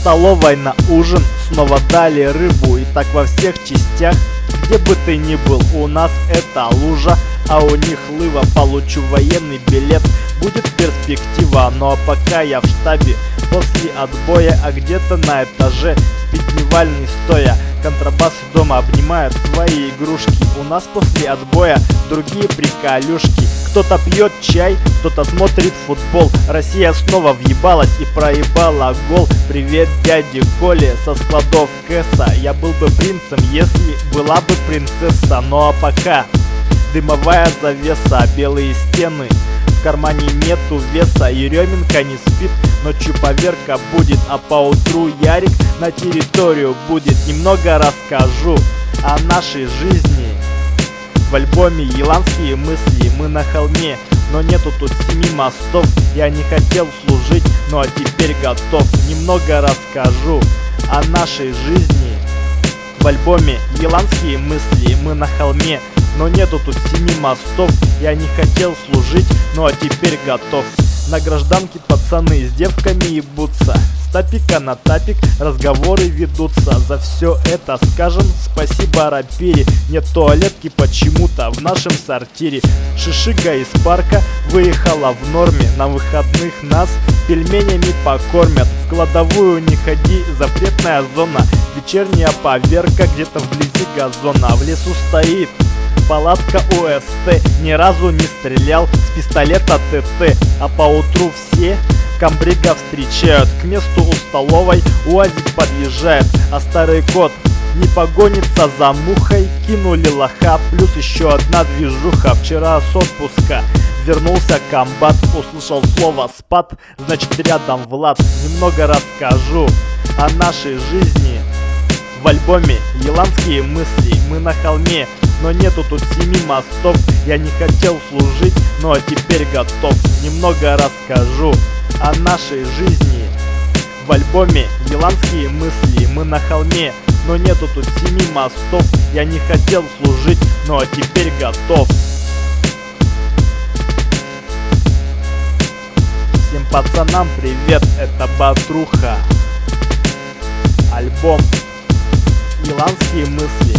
столовой на ужин снова дали рыбу. И так во всех частях, где бы ты ни был, у нас это лужа, а у них лыва. Получу военный билет, будет перспектива. Ну а пока я в штабе после отбоя, а где-то на этаже спит дневальный стоя. Контрабас дома обнимает свои игрушки. У нас после отбоя другие приколюшки. Кто-то пьет чай, кто-то смотрит футбол. Россия снова въебалась и проебала гол. Привет дяде Коле со складов Кэса. Я был бы принцем, если была бы принцесса. Ну а пока дымовая завеса, белые стены, в кармане нету веса. Еременко не спит, ночью поверка будет, а поутру Ярик на территорию будет. Немного расскажу о нашей жизни. В альбоме еланские мысли, мы на холме, но нету тут 7 мостов. Я не хотел служить, ну а теперь готов. Немного расскажу о нашей жизни. В альбоме еланские мысли, мы на холме, но нету тут 7 мостов. Я не хотел служить, ну а теперь готов. На гражданке пацаны с девками ебутся, с тапика на тапик разговоры ведутся. За все это скажем спасибо рапере. Нет туалетки почему-то в нашем сортире. Шишига из парка выехала в норме. На выходных нас пельменями покормят. В кладовую не ходи, запретная зона. Вечерняя поверка где-то вблизи газона. В лесу стоит палатка УСТ, ни разу не стрелял с пистолета ТТ. А поутру все комбрига встречают. К месту у столовой УАЗик подъезжает, а старый кот не погонится за мухой. Кинули лоха, плюс еще одна движуха. Вчера с отпуска вернулся комбат, услышал слово спад, значит рядом Влад. Немного расскажу о нашей жизни. В альбоме еланские мысли, мы на холме, но нету тут 7 мостов. Я не хотел служить, ну а теперь готов. Немного расскажу о нашей жизни. В альбоме еланские мысли, мы на холме, но нету тут 7 мостов. Я не хотел служить, ну а теперь готов. Всем пацанам привет, это Батруха. Альбом еланские мысли.